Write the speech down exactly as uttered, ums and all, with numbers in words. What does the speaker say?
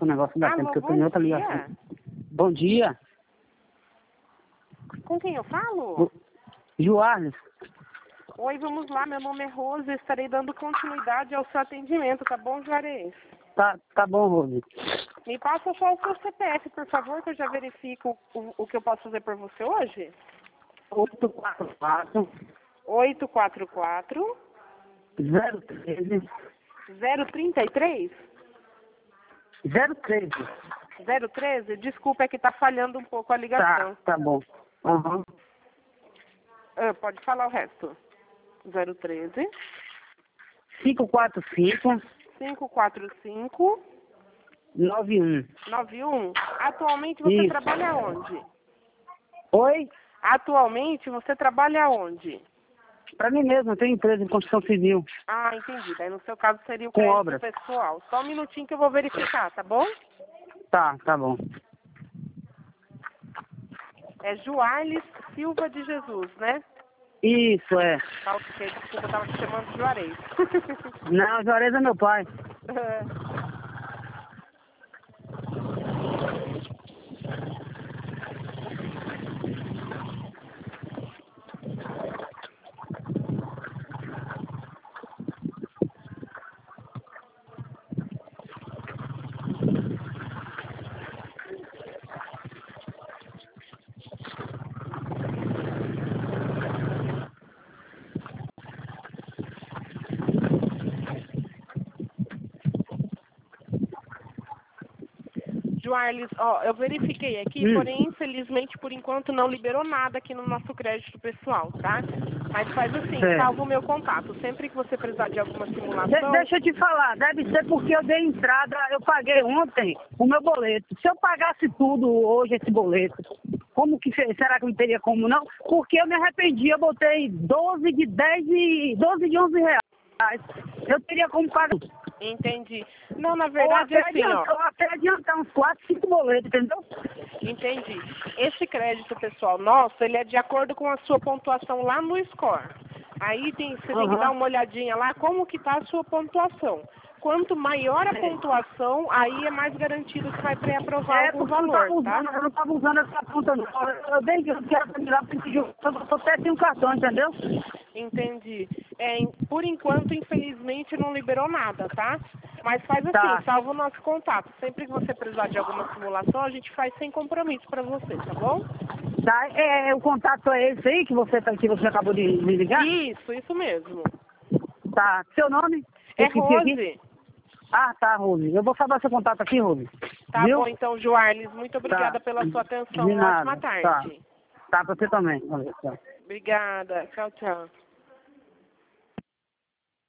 o negócio da Alô, tempo, que eu tô bom em outra dia. ligação. Bom dia. Com quem eu falo? O- Joarles. Oi, vamos lá, meu nome é Rose, eu estarei dando continuidade ao seu atendimento, tá bom, Juarez? Tá, tá bom, Rose. Me passa só o seu C P F, por favor, que eu já verifico o, o que eu posso fazer por você hoje. oito quatro quatro, oito quatro quatro, zero treze, zero trinta e três, zero treze. zero treze? Desculpa, é que tá falhando um pouco a Tá, ligação. tá bom. Aham. Ah, pode falar o resto. zero treze, cinco quatro cinco, cinco quatro cinco, nove um. nove um. Atualmente você Isso. trabalha onde? Oi? Atualmente você trabalha onde? Pra mim mesmo, eu tenho empresa de construção civil. Ah, entendi. Daí no seu caso seria o Com crédito obras. pessoal. Só um minutinho que eu vou verificar, tá bom? Tá, tá bom. É Joarles Silva de Jesus, né? Isso, é. Tá, ok. Desculpa, eu tava te chamando de Juarez. Não, Juarez é meu pai. Joarles, ó, eu verifiquei aqui, Hum. porém, infelizmente, por enquanto, não liberou nada aqui no nosso crédito pessoal, tá? Mas faz assim, Certo. salva o meu contato. Sempre que você precisar de alguma De- simulação... deixa eu te falar, deve ser porque eu dei entrada, eu paguei ontem o meu boleto. Se eu pagasse tudo hoje, esse boleto, como que fe- será que não teria como não? Porque eu me arrependi, eu botei doze de dez e doze de onze reais. Eu teria como pagar. Entendi. Não, na Ou verdade, até, é assim, ó. adiantar, ou até adiantar uns quatro, cinco boletos, entendeu? Entendi. Esse crédito pessoal nosso, ele é de acordo com a sua pontuação lá no score. Aí tem, você tem que Aham. dar uma olhadinha lá como que tá a sua pontuação. Quanto maior a pontuação, aí é mais garantido que vai pré-aprovar É, algum porque eu não valor, tava tá? usando, eu não tava usando essa conta não. Eu eu dei que eu quero pra me lá, porque eu só até tenho um cartão, entendeu? Entendi. É, em- por enquanto, infelizmente, não liberou nada, tá? Mas faz assim, Tá. salva o nosso contato. Sempre que você precisar de alguma simulação, a gente faz sem compromisso pra você, tá bom? Tá, é, o contato é esse aí que você, tá- que você acabou de me ligar? Isso, isso mesmo. Tá. Seu nome? É Eu esqueci aqui. Rose. Ah, tá, Rose. Eu vou salvar seu contato aqui, Rose. Tá Viu? bom, então, Joarles. Muito obrigada Tá. pela sua atenção. De Uma nada. ótima Tá. tarde. Tá, pra você também. Valeu, tchau. Obrigada. Tchau, tchau.